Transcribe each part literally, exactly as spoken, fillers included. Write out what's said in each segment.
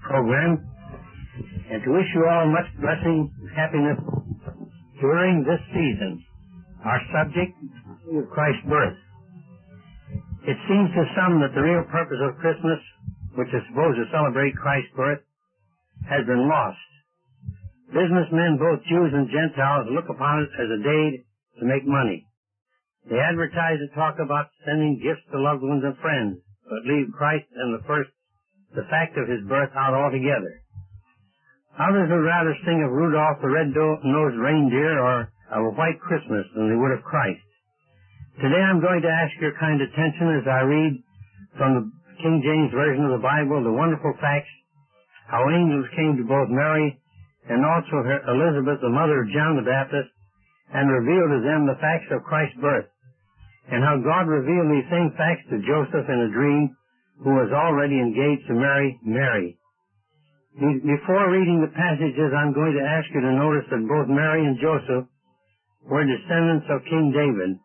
program, and to wish you all much blessing and happiness during this season. Our subject is Christ's birth. It seems to some that the real purpose of Christmas, which is supposed to celebrate Christ's birth, has been lost. Businessmen, both Jews and Gentiles, look upon it as a day to make money. They advertise and talk about sending gifts to loved ones and friends, but leave Christ and the first, the fact of his birth out altogether. Others would rather sing of Rudolph the Red-Nosed Reindeer or of a White Christmas than they would of Christ. Today I'm going to ask your kind attention as I read from the King James Version of the Bible the wonderful facts how angels came to both Mary and also her Elizabeth, the mother of John the Baptist, and revealed to them the facts of Christ's birth, and how God revealed these same facts to Joseph in a dream, who was already engaged to marry Mary. Before reading the passages, I'm going to ask you to notice that both Mary and Joseph were descendants of King David.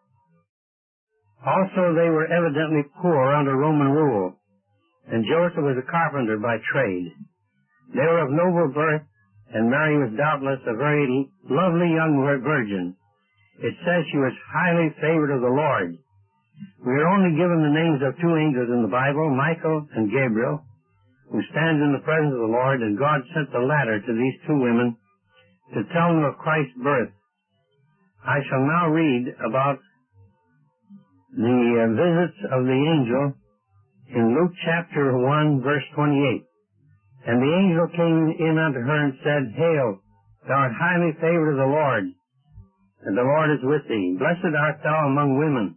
Also, they were evidently poor under Roman rule, and Joseph was a carpenter by trade. They were of noble birth, and Mary was doubtless a very lovely young virgin. It says she was highly favored of the Lord. We are only given the names of two angels in the Bible, Michael and Gabriel, who stand in the presence of the Lord, and God sent the latter to these two women to tell them of Christ's birth. I shall now read about the uh, visits of the angel in Luke chapter one, verse twenty-eight. And the angel came in unto her and said, Hail, thou art highly favored of the Lord, and the Lord is with thee. Blessed art thou among women.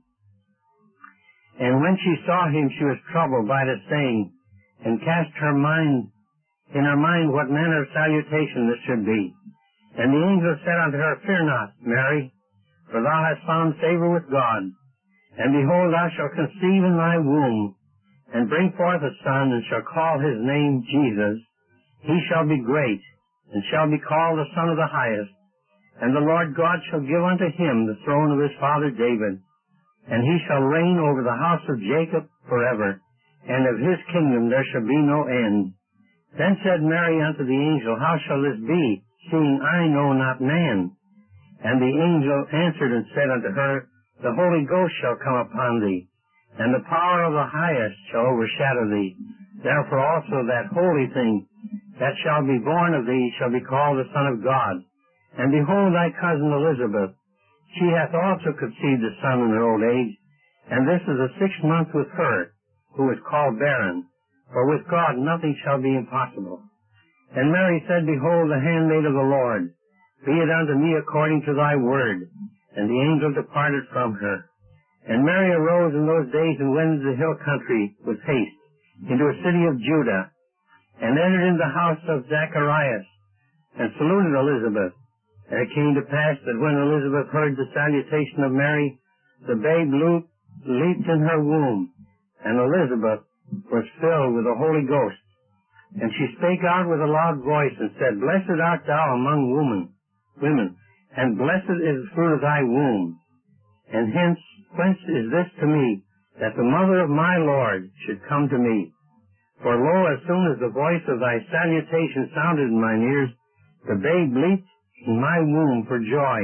And when she saw him, she was troubled by the saying, and cast her mind, in her mind what manner of salutation this should be. And the angel said unto her, Fear not, Mary, for thou hast found favor with God. And behold, thou shalt conceive in thy womb, and bring forth a son, and shall call his name Jesus. He shall be great, and shall be called the Son of the Highest. And the Lord God shall give unto him the throne of his father David, and he shall reign over the house of Jacob forever, and of his kingdom there shall be no end. Then said Mary unto the angel, How shall this be, seeing I know not man? And the angel answered and said unto her, The Holy Ghost shall come upon thee, and the power of the Highest shall overshadow thee. Therefore also that holy thing that shall be born of thee shall be called the Son of God. And behold, thy cousin Elizabeth, she hath also conceived a son in her old age, and this is the sixth month with her, who is called barren. For with God nothing shall be impossible. And Mary said, Behold, the handmaid of the Lord, be it unto me according to thy word. And the angel departed from her. And Mary arose in those days and went into the hill country with haste, into a city of Judah, and entered into the house of Zacharias, and saluted Elizabeth. And it came to pass that when Elizabeth heard the salutation of Mary, the babe leaped in her womb, and Elizabeth was filled with the Holy Ghost. And she spake out with a loud voice, and said, Blessed art thou among women, women, and blessed is the fruit of thy womb. And hence, whence is this to me, that the mother of my Lord should come to me? For lo, as soon as the voice of thy salutation sounded in mine ears, the babe leaped in my womb for joy.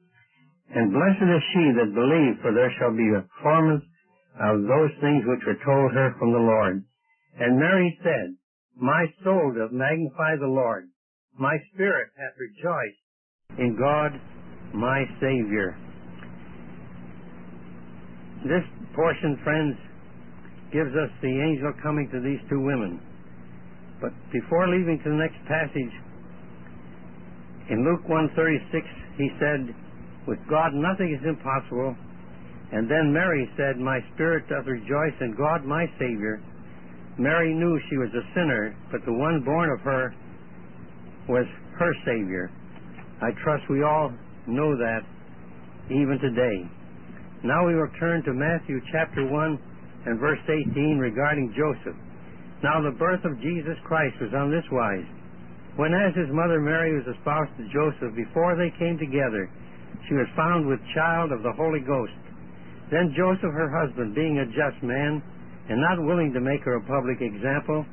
And blessed is she that believed, for there shall be a performance of those things which were told her from the Lord. And Mary said, My soul doth magnify the Lord. My spirit hath rejoiced in God my Savior. This portion, friends, gives us the angel coming to these two women. But before leaving to the next passage, in Luke one thirty-six, he said, With God nothing is impossible. And then Mary said, My spirit doth rejoice in God my Savior. Mary knew she was a sinner, but the one born of her was her Savior. I trust we all know that even today. Now we will turn to Matthew chapter one and verse eighteen regarding Joseph. Now the birth of Jesus Christ was on this wise. When as his mother Mary was espoused to Joseph, before they came together, she was found with child of the Holy Ghost. Then Joseph her husband, being a just man, and not willing to make her a public example,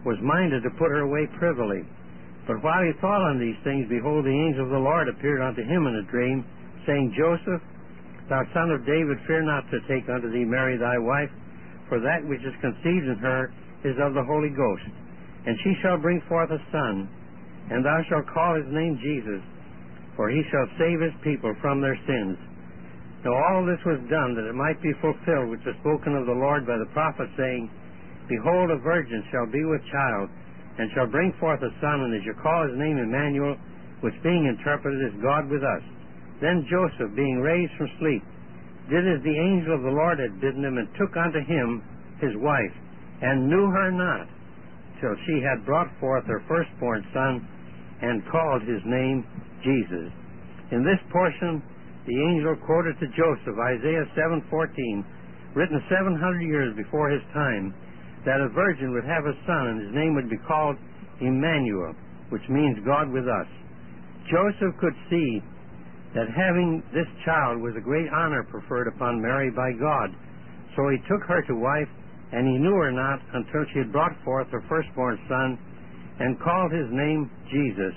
was minded to put her away privily. But while he thought on these things, behold, the angel of the Lord appeared unto him in a dream, saying, Joseph, thou son of David, fear not to take unto thee Mary thy wife, for that which is conceived in her is of the Holy Ghost. And she shall bring forth a son, and thou shalt call his name Jesus, for he shall save his people from their sins. Now all this was done that it might be fulfilled which was spoken of the Lord by the prophet, saying, Behold, a virgin shall be with child, and shall bring forth a son, and they shall call his name Emmanuel, which being interpreted is God with us. Then Joseph, being raised from sleep, did as the angel of the Lord had bidden him, and took unto him his wife, and knew her not, till she had brought forth her firstborn son, and called his name Jesus. In this portion, the angel quoted to Joseph Isaiah seven fourteen, written seven hundred years before his time, that a virgin would have a son, and his name would be called Emmanuel, which means God with us. Joseph could see that having this child was a great honor preferred upon Mary by God. So he took her to wife, and he knew her not until she had brought forth her firstborn son, and called his name Jesus.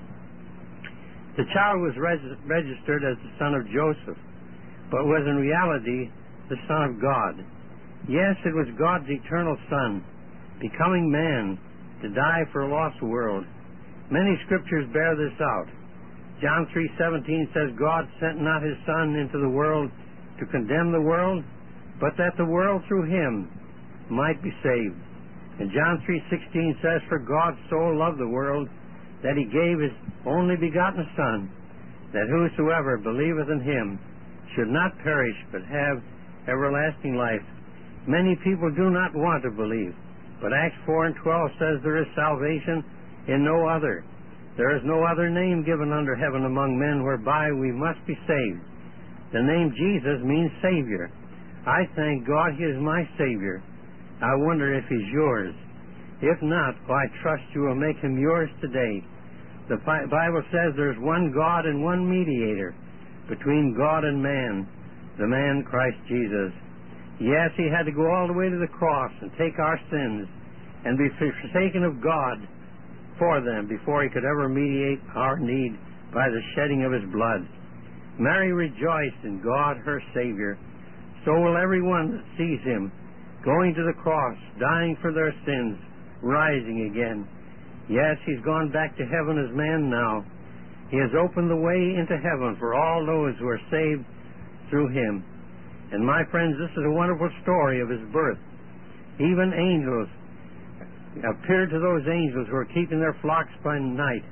The child was reg- registered as the son of Joseph, but was in reality the Son of God. Yes, it was God's eternal Son, becoming man, to die for a lost world. Many scriptures bear this out. John three seventeen says, God sent not his Son into the world to condemn the world, but that the world through him might be saved. And John three sixteen says, For God so loved the world, that he gave his only begotten Son, that whosoever believeth in him should not perish, but have everlasting life. Many people do not want to believe, but Acts four and twelve says there is salvation in no other. There is no other name given under heaven among men whereby we must be saved. The name Jesus means Savior. I thank God he is my Savior. I wonder if he's yours. If not, well, I trust you will make him yours today. The Bible says there's one God and one mediator between God and man, the man Christ Jesus. Yes, he had to go all the way to the cross and take our sins and be forsaken of God for them before he could ever mediate our need by the shedding of his blood. Mary rejoiced in God, her Savior. So will everyone that sees him going to the cross, dying for their sins, rising again. Yes, he's gone back to heaven as man now. He has opened the way into heaven for all those who are saved through him. And my friends, this is a wonderful story of his birth. Even angels appeared to those angels who were keeping their flocks by night,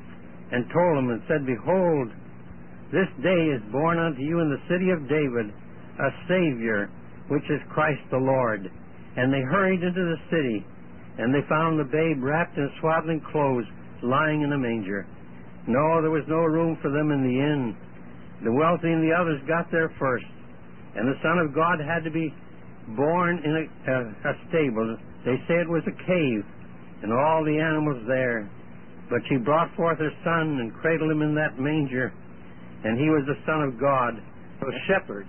and told them and said, Behold, this day is born unto you in the city of David a Savior, which is Christ the Lord. And they hurried into the city, and they found the babe wrapped in swaddling clothes, lying in a manger. No, there was no room for them in the inn. The wealthy and the others got there first, and the Son of God had to be born in a, a, a stable. They say it was a cave, and all the animals there. But she brought forth her son and cradled him in that manger, and he was the Son of God. Those shepherds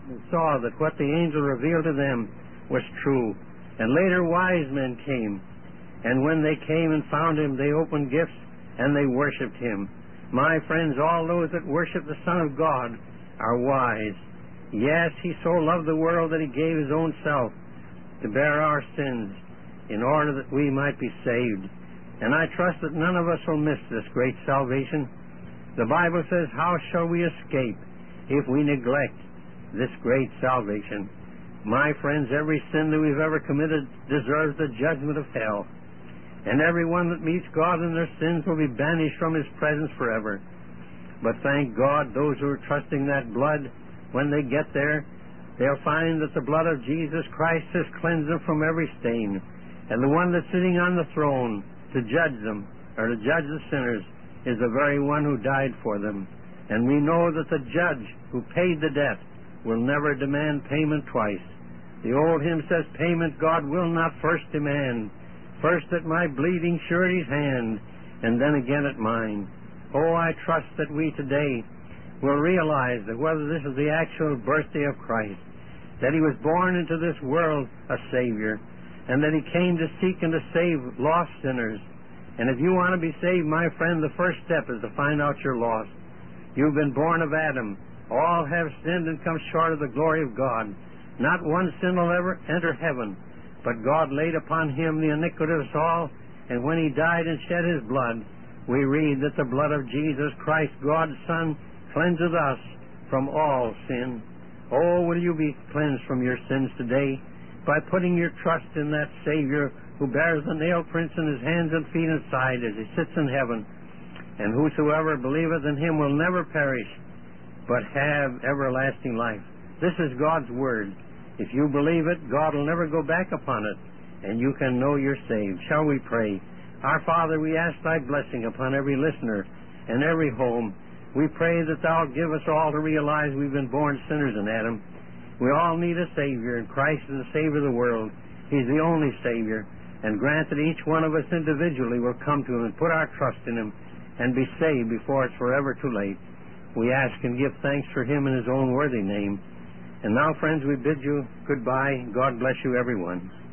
saw that what the angel revealed to them was true. And later wise men came, and when they came and found him, they opened gifts, and they worshipped him. My friends, all those that worship the Son of God are wise. Yes, he so loved the world that he gave his own self to bear our sins in order that we might be saved. And I trust that none of us will miss this great salvation. The Bible says, How shall we escape if we neglect this great salvation? My friends, every sin that we've ever committed deserves the judgment of hell. And everyone that meets God in their sins will be banished from his presence forever. But thank God, those who are trusting that blood, when they get there, they'll find that the blood of Jesus Christ has cleansed them from every stain. And the one that's sitting on the throne to judge them, or to judge the sinners, is the very one who died for them. And we know that the judge who paid the debt will never demand payment twice. The old hymn says, Payment God will not first demand, first at my bleeding surety's hand, and then again at mine. Oh, I trust that we today will realize that whether this is the actual birthday of Christ, that he was born into this world a Savior, and that he came to seek and to save lost sinners. And if you want to be saved, my friend, the first step is to find out you're lost. You've been born of Adam. All have sinned and come short of the glory of God. Not one sin will ever enter heaven, but God laid upon him the iniquity of us all, and when he died and shed his blood, we read that the blood of Jesus Christ, God's Son, cleanseth us from all sin. Oh, will you be cleansed from your sins today by putting your trust in that Savior who bears the nail prints in his hands and feet and side as he sits in heaven. And whosoever believeth in him will never perish, but have everlasting life. This is God's Word. If you believe it, God will never go back upon it, and you can know you're saved. Shall we pray? Our Father, we ask thy blessing upon every listener and every home. We pray that thou give us all to realize we've been born sinners in Adam. We all need a Savior, and Christ is the Savior of the world. He's the only Savior. And grant that each one of us individually will come to him and put our trust in him and be saved before it's forever too late. We ask and give thanks for him in his own worthy name. And now, friends, we bid you goodbye. God bless you, everyone.